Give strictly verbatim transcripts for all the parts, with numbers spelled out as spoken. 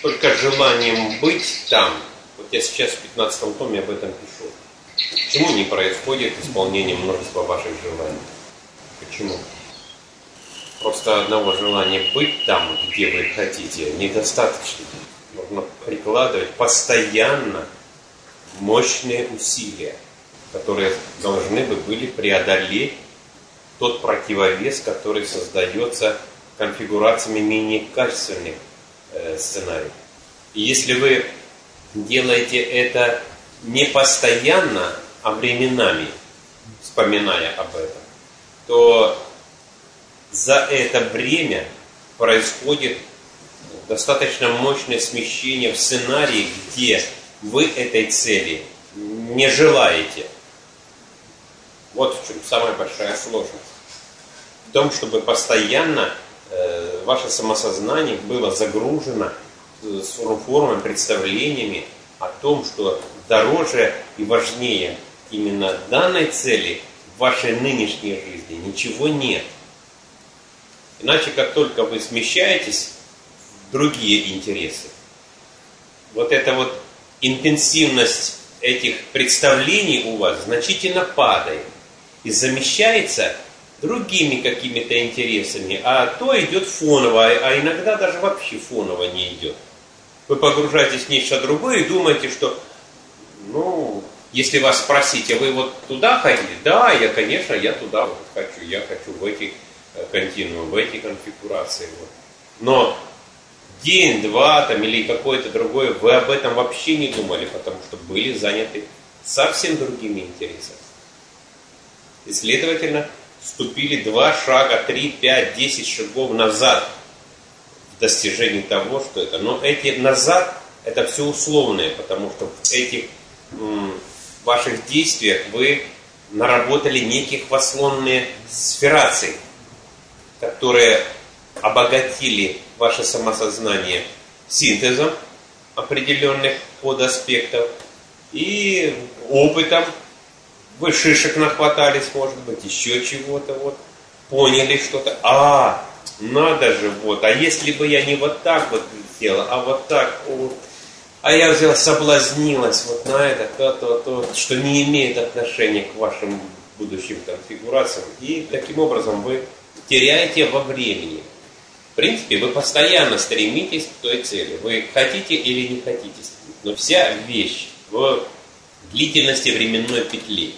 только желанием быть там. Вот я сейчас в пятнадцатом томе об этом пишу. Почему не происходит исполнение множества ваших желаний? Почему? Просто одного желания быть там, где вы хотите, недостаточно. Нужно прикладывать постоянно мощные усилия, которые должны бы были преодолеть тот противовес, который создается конфигурациями менее качественных э, сценариев. И если вы делаете это не постоянно, а временами, вспоминая об этом, то за это время происходит достаточно мощное смещение в сценарии, где вы этой цели не желаете. Вот в чем самая большая сложность. В том, чтобы постоянно э, ваше самосознание было загружено э, формами, представлениями о том, что дороже и важнее именно данной цели в вашей нынешней жизни ничего нет. Иначе, как только вы смещаетесь в другие интересы, вот эта вот интенсивность этих представлений у вас значительно падает и замещается другими какими-то интересами, а то идет фоново, а иногда даже вообще фоново не идет. Вы погружаетесь в нечто другое и думаете, что, ну, если вас спросить, а вы вот туда хотите? Да, я, конечно, я туда вот хочу, я хочу в эти континуумы, в эти конфигурации. Вот. Но день, два там, или какое-то другое, вы об этом вообще не думали, потому что были заняты совсем другими интересами. И, следовательно, ступили два шага, три, пять, десять шагов назад в достижении того, что это. Но эти назад, это все условное, потому что в этих м, ваших действиях вы наработали некие хвастлонные сферации, которые обогатили ваше самосознание синтезом определенных подаспектов и опытом. Вы шишек нахватались, может быть, еще чего-то, вот, поняли что-то. А, надо же, вот, а если бы я не вот так вот сделала, а вот так, вот, а я взяла, соблазнилась вот на это, то, то, то, что не имеет отношения к вашим будущим конфигурациям. И таким образом вы теряете во времени. В принципе, вы постоянно стремитесь к той цели. Вы хотите или не хотите. Но вся вещь в длительности временной петли,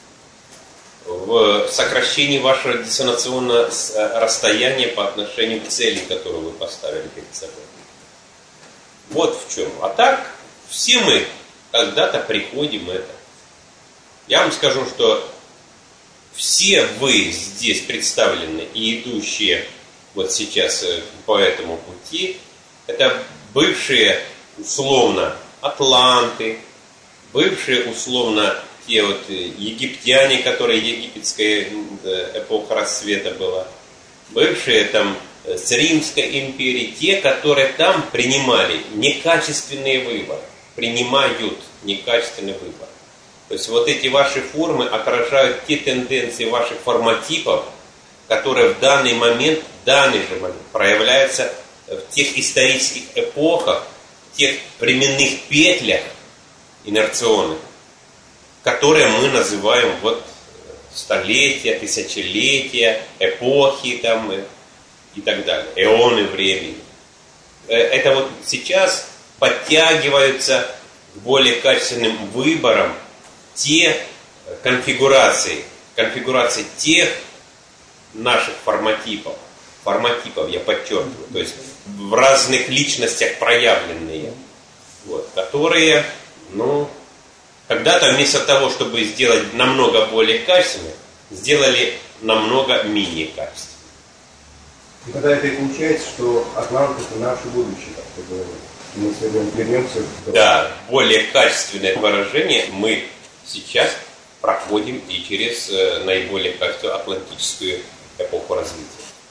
в сокращении вашего диссонационного расстояния по отношению к цели, которую вы поставили перед собой. Вот в чем. А так, все мы когда-то приходим это. Я вам скажу, что все вы здесь представлены и идущие вот сейчас по этому пути, это бывшие условно атланты, бывшие условно те вот египтяне, которые египетская эпоха расцвета была, бывшие там с Римской империи, те, которые там принимали некачественные выборы, принимают некачественный выбор. То есть вот эти ваши формы отражают те тенденции ваших форматипов, которые в данный момент, в данный же момент проявляются в тех исторических эпохах, в тех временных петлях инерционных, которые мы называем вот столетия, тысячелетия, эпохи там и так далее, эоны времени. Это вот сейчас подтягиваются к более качественным выборам те конфигурации, конфигурации тех наших форматипов, форматипов, я подчеркиваю, то есть в разных личностях проявленные, вот, которые, ну, когда-то вместо того, чтобы сделать намного более качественные, сделали намного менее качественные. И тогда это и получается, что Атлант это наше будущее, как ты говоришь. Мы сегодня вернемся. Да, более качественное выражение мы сейчас проходим и через э, наиболее качественную атлантическую эпоху развития.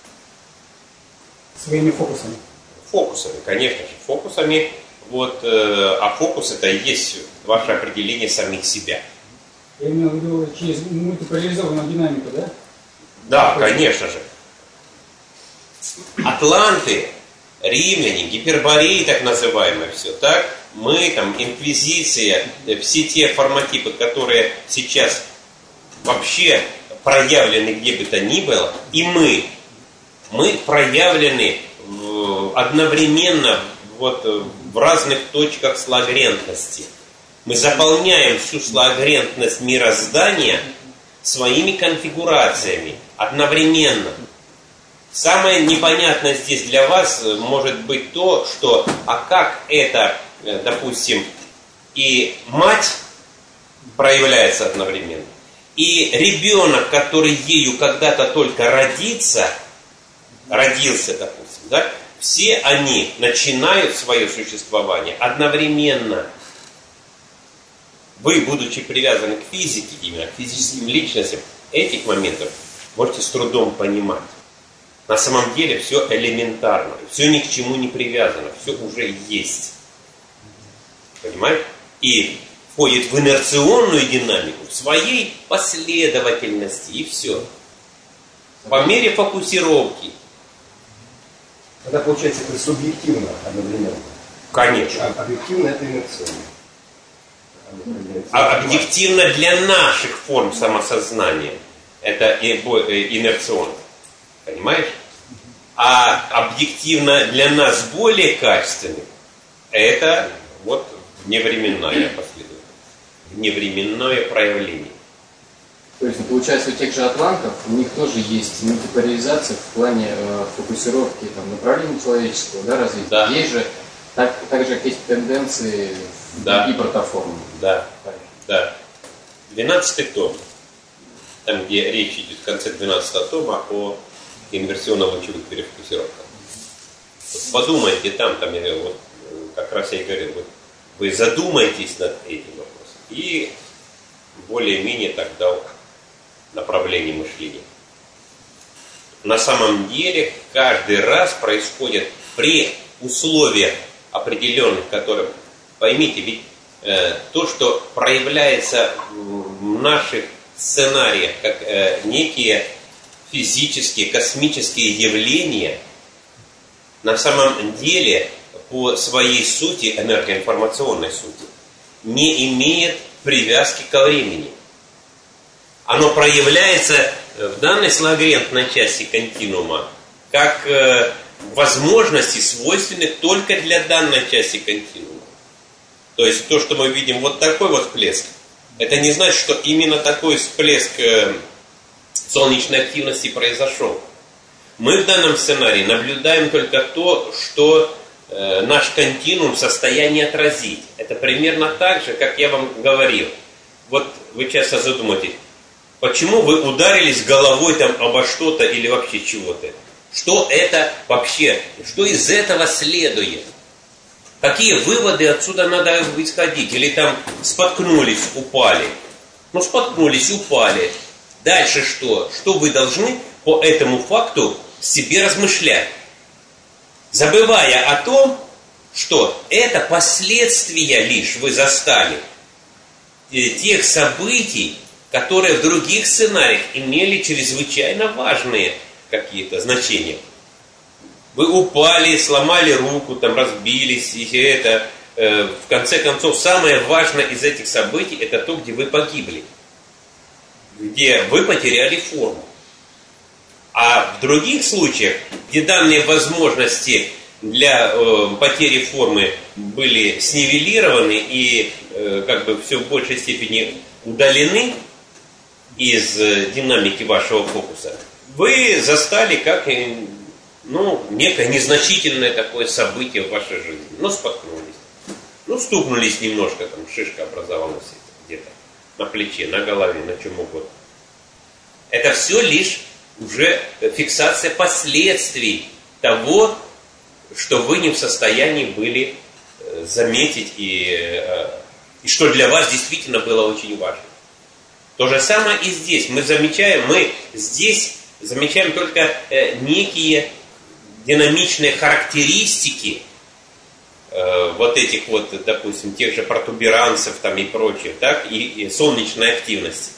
Своими фокусами. Фокусами, конечно же, фокусами. Вот, э, а фокус это и есть ваше определение самих себя. Я имею в виду через мультиполяризованную динамику, да? Да, конечно же. Атланты римляне, гипербореи так называемые, все так, мы, там, инквизиция, все те форматипы, которые сейчас вообще проявлены где бы то ни было, и мы, мы проявлены одновременно вот в разных точках слагрентности. Мы заполняем всю слагрентность мироздания своими конфигурациями одновременно. Самое непонятное здесь для вас может быть то, что, а как это, допустим, и мать проявляется одновременно, и ребенок, который ею когда-то только родится, родился, допустим, да, все они начинают свое существование одновременно. Вы, будучи привязаны к физике, именно к физическим личностям, этих моментов можете с трудом понимать. На самом деле все элементарно, все ни к чему не привязано, все уже есть. Понимаете? И входит в инерционную динамику, в своей последовательности, и все. По мере фокусировки. Тогда получается это субъективно одновременно. Конечно. А объективно это инерционно. А объективно для наших форм самосознания это инерционно. Понимаешь? А объективно для нас более качественных это вот вневременная последовательность, вневременное проявление. То есть, получается, у тех же атлантов, у них тоже есть мультиполяризация в плане э, фокусировки там, направления человеческого, да, развития. Да. Есть же, так, так же, как есть тенденции да. и протоформы. Да, да. двенадцатый том, там, где речь идет в конце двенадцатого тома о инверсионно-лучевых перефокусировках. Вот подумайте там, там я, вот, как раз я и говорил, вот, вы задумайтесь над этим вопросом и более-менее тогда направление мышления. На самом деле каждый раз происходит при условиях определенных, которые, поймите, ведь э, то, что проявляется в наших сценариях как э, некие физические, космические явления, на самом деле по своей сути, энергоинформационной сути, не имеет привязки ко времени. Оно проявляется в данной слагрентной части континуума как э, возможности, свойственные только для данной части континуума. То есть то, что мы видим, вот такой вот всплеск, это не значит, что именно такой всплеск э, солнечной активности произошел. Мы в данном сценарии наблюдаем только то, что э, наш континуум в состоянии отразить. Это примерно так же, как я вам говорил. Вот вы часто задумаетесь, почему вы ударились головой там обо что-то или вообще чего-то? Что это вообще? Что из этого следует? Какие выводы отсюда надо исходить? Или там споткнулись, упали? Ну, споткнулись, упали. Дальше что? Что вы должны по этому факту себе размышлять? Забывая о том, что это последствия лишь вы застали тех событий, которые в других сценариях имели чрезвычайно важные какие-то значения. Вы упали, сломали руку, там разбились, и это, э, в конце концов, самое важное из этих событий это то, где вы погибли, где вы потеряли форму. А в других случаях, где данные возможности для э, потери формы были снивелированы и э, как бы все в большей степени удалены из э, динамики вашего фокуса, вы застали как ну, некое незначительное такое событие в вашей жизни. Ну, споткнулись. Ну, стукнулись немножко, там шишка образовалась где-то на плече, на голове, на чем угодно. Это все лишь уже фиксация последствий того, что вы не в состоянии были заметить и, и что для вас действительно было очень важно. То же самое и здесь. Мы замечаем, мы здесь замечаем только некие динамичные характеристики вот этих вот, допустим, тех же протуберанцев там и прочих, так, и, и солнечной активности,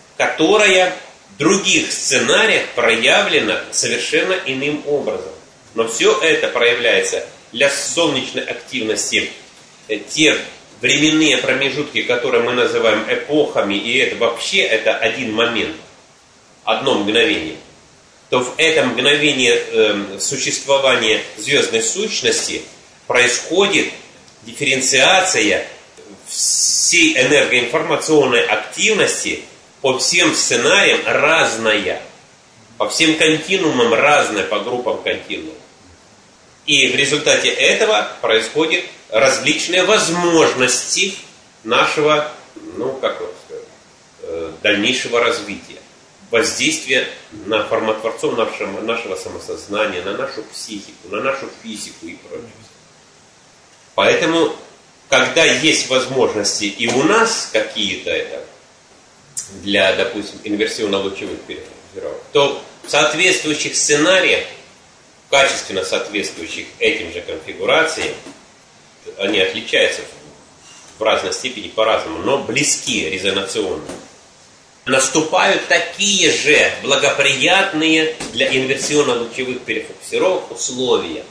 которая в других сценариях проявлена совершенно иным образом. Но все это проявляется для солнечной активности. Те временные промежутки, которые мы называем эпохами, и это вообще это один момент, одно мгновение, то в этом мгновении э, существования звездной сущности происходит дифференциация всей энергоинформационной активности по всем сценариям разная, по всем континуумам разная, по группам континуума. И в результате этого происходят различные возможности нашего, ну, как сказать, дальнейшего развития, воздействия на формотворцов нашего, нашего самосознания, на нашу психику, на нашу физику и прочее. Поэтому, когда есть возможности и у нас какие-то это, для, допустим, инверсионно-лучевых переформатировок, то в соответствующих сценариях, качественно соответствующих этим же конфигурациям, они отличаются в разной степени по-разному, но близки резонационно. Наступают такие же благоприятные для инверсионно-лучевых перефокусировок условия.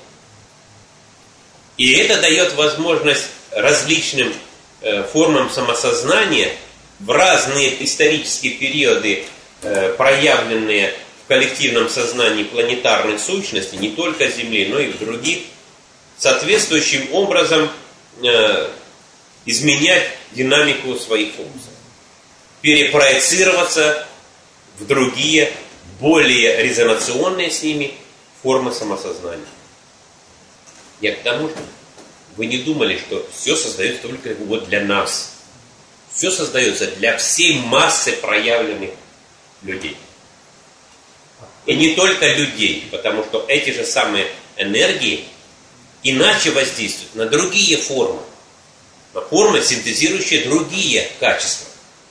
И это дает возможность различным э, формам самосознания в разные исторические периоды, э, проявленные в коллективном сознании планетарных сущностей, не только Земли, но и в других, соответствующим образом э, изменять динамику своих функций, перепроецироваться в другие, более резонационные с ними формы самосознания. Я к тому, что вы не думали, что все создается только вот для нас. Все создается для всей массы проявленных людей. И не только людей, потому что эти же самые энергии иначе воздействуют на другие формы. На формы, синтезирующие другие качества.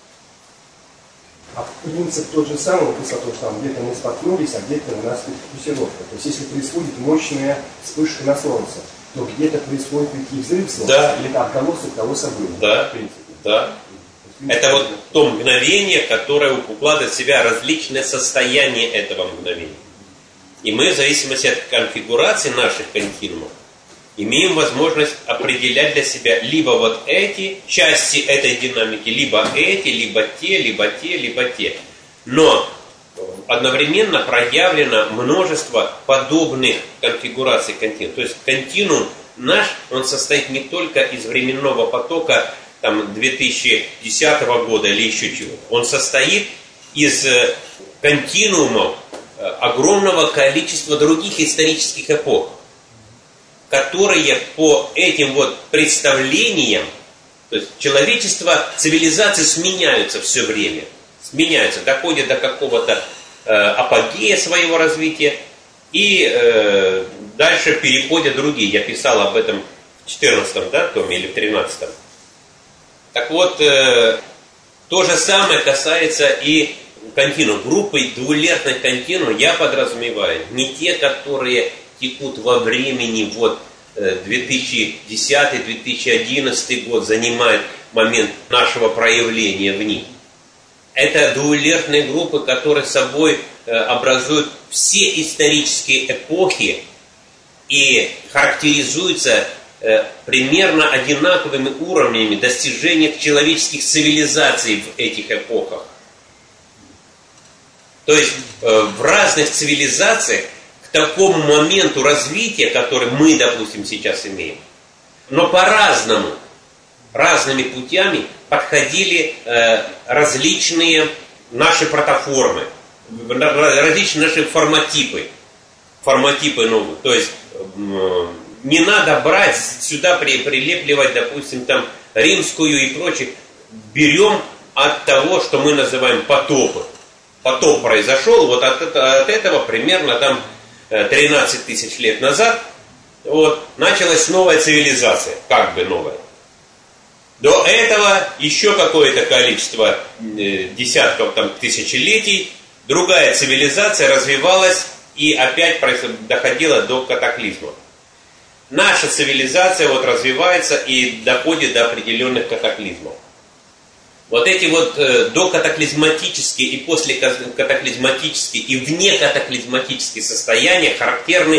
А принцип тот же самый, вот высоту там, где-то мы споткнулись, а где-то у нас фокусировка. То есть если происходит мощная вспышка на Солнце, то где-то происходит какие взрыв Солнца, да. или это от колосса к колосса было. Да, в принципе, да. Это вот то мгновение, которое укладывает в себя различные состояния этого мгновения. И мы, в зависимости от конфигурации наших континуумов, имеем возможность определять для себя либо вот эти части этой динамики, либо эти, либо те, либо те, либо те. Но одновременно проявлено множество подобных конфигураций континуума. То есть континуум наш, он состоит не только из временного потока там, две тысячи десятого года или еще чего. Он состоит из континуумов огромного количества других исторических эпох, которые по этим вот представлениям, то есть человечество, цивилизации сменяются все время, сменяются, доходят до какого-то э, апогея своего развития, и э, дальше переходят другие. Я писал об этом в четырнадцатом, да, томе или в тринадцатом. Так вот, э, то же самое касается и континуума. Группой двулетных континуумов я подразумеваю не те, которые текут во времени, вот две тысячи десятый — две тысячи одиннадцатый год занимает момент нашего проявления в них. Это двуэлертные группы, которые собой образуют все исторические эпохи и характеризуются примерно одинаковыми уровнями достижения человеческих цивилизаций в этих эпохах. То есть в разных цивилизациях к такому моменту развития, который мы, допустим, сейчас имеем, но по-разному, разными путями подходили э, различные наши протоформы, различные наши форматипы, форматипы новые. То есть э, не надо брать сюда, при, прилепливать, допустим, там римскую и прочее. Берем от того, что мы называем потопы. Потоп произошел, вот от, от этого примерно там тринадцать тысяч лет назад вот, началась новая цивилизация, как бы новая. До этого еще какое-то количество э, десятков там, тысячелетий другая цивилизация развивалась и опять доходила до катаклизма. Наша цивилизация вот развивается и доходит до определенных катаклизмов. Вот эти вот э, докатаклизматические и послекатаклизматические и внекатаклизматические состояния характерны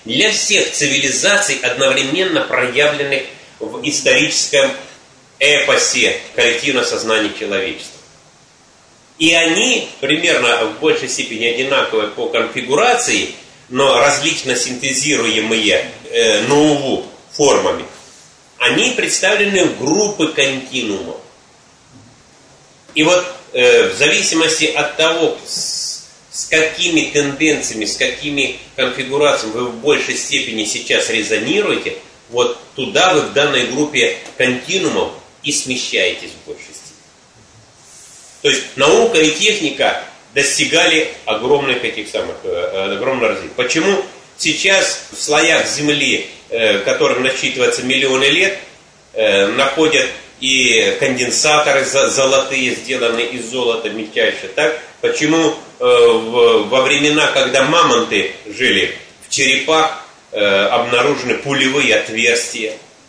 для всех цивилизаций, одновременно проявленных в историческом эпосе коллективного сознания человечества. И они примерно в большей степени одинаковые по конфигурации, но различно синтезируемые э, нову формами. Они представлены в группы континуумов. И вот э, в зависимости от того, с, с какими тенденциями, с какими конфигурациями вы в большей степени сейчас резонируете, вот туда вы в данной группе континуумов и смещаетесь в большей степени. То есть наука и техника достигали огромных этих самых, э, огромного развития. Почему сейчас в слоях Земли, э, которым насчитывается миллионы лет, э, находят и конденсаторы золотые, сделанные из золота мельчайшее, так? Почему э, в, во времена, когда мамонты жили в черепах, э, обнаружены пулевые отверстия?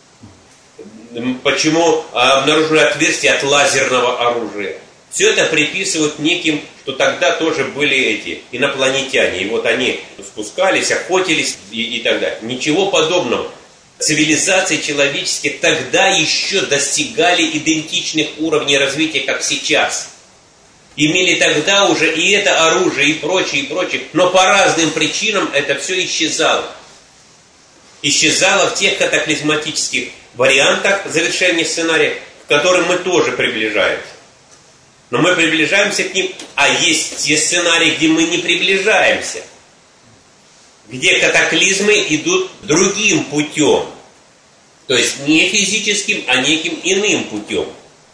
Почему обнаружены отверстия от лазерного оружия? Все это приписывают неким, что тогда тоже были эти инопланетяне. И вот они спускались, охотились и, и так далее. Ничего подобного. Цивилизации человеческие тогда еще достигали идентичных уровней развития, как сейчас. Имели тогда уже и это оружие, и прочее, и прочее. Но по разным причинам это все исчезало. Исчезало в тех катаклизматических вариантах завершения сценария, к которым мы тоже приближаемся. Но мы приближаемся к ним, а есть те сценарии, где мы не приближаемся. Где катаклизмы идут другим путем. То есть не физическим, а неким иным путем.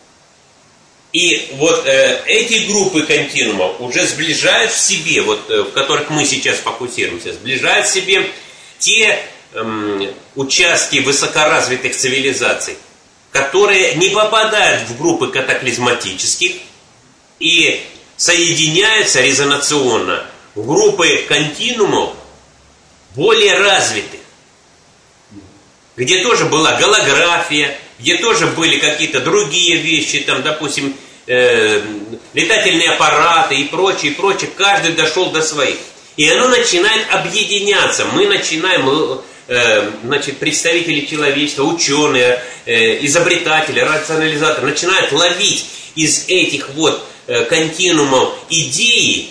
И вот э, эти группы континуумов уже сближают в себе, вот, э, в которых мы сейчас фокусируемся, сближают в себе те э, участки высокоразвитых цивилизаций, которые не попадают в группы катаклизматических, и соединяются резонационно в группы континуумов более развитых, где тоже была голография, где тоже были какие-то другие вещи, там, допустим, э, летательные аппараты и прочее, и прочее. Каждый дошел до своих. И оно начинает объединяться. Мы начинаем, э, значит, представители человечества, ученые, э, изобретатели, рационализаторы, начинают ловить из этих вот континуумов идеи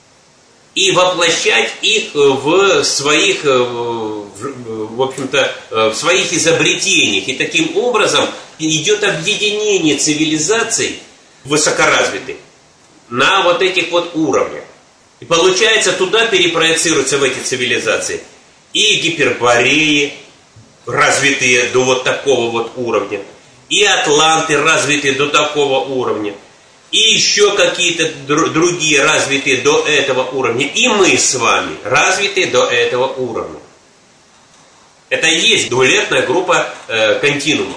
и воплощать их в своих, в общем-то, в своих изобретениях. И таким образом идет объединение цивилизаций высокоразвитых на вот этих вот уровнях. И получается, туда перепроецируются в эти цивилизации и гипербореи, развитые до вот такого вот уровня, и атланты, развитые до такого уровня, и еще какие-то др- другие развитые до этого уровня. И мы с вами развитые до этого уровня. Это и есть двулетная группа э, континуумов.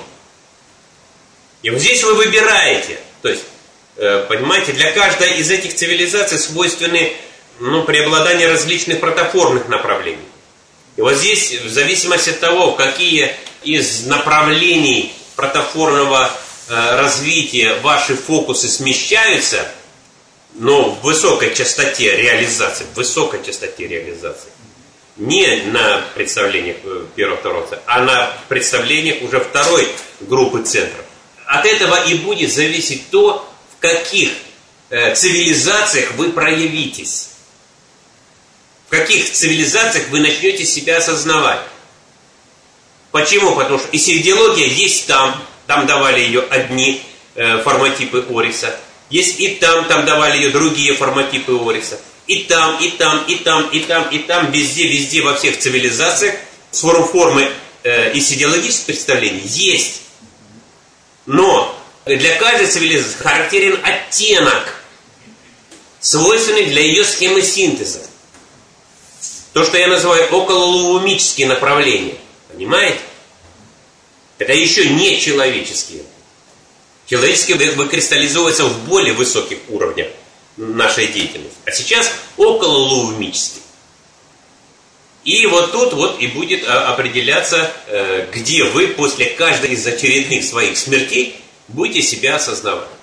И вот здесь вы выбираете. То есть, э, понимаете, для каждой из этих цивилизаций свойственны, ну, преобладание различных протоформных направлений. И вот здесь, в зависимости от того, какие из направлений протоформного развития ваши фокусы смещаются, но в высокой частоте реализации, в высокой частоте реализации, не на представлениях первого-второго центра, а на представлениях уже второй группы центров. От этого и будет зависеть то, в каких э, цивилизациях вы проявитесь, в каких цивилизациях вы начнете себя осознавать. Почему? Потому что исидиология есть там. Там давали ее одни э, форматипы Ориса. Есть и там, там давали ее другие форматипы Ориса. И там, и там, и там, и там, и там, везде, везде, во всех цивилизациях формы э, исидиологических представлений есть. Но для каждой цивилизации характерен оттенок, свойственный для ее схемы синтеза. То, что я называю окололоумические направления. Понимаете? Это еще не человеческие. Человеческие выкристаллизуются в более высоких уровнях нашей деятельности. А сейчас окололоумические. И вот тут вот и будет определяться, где вы после каждой из очередных своих смертей будете себя осознавать.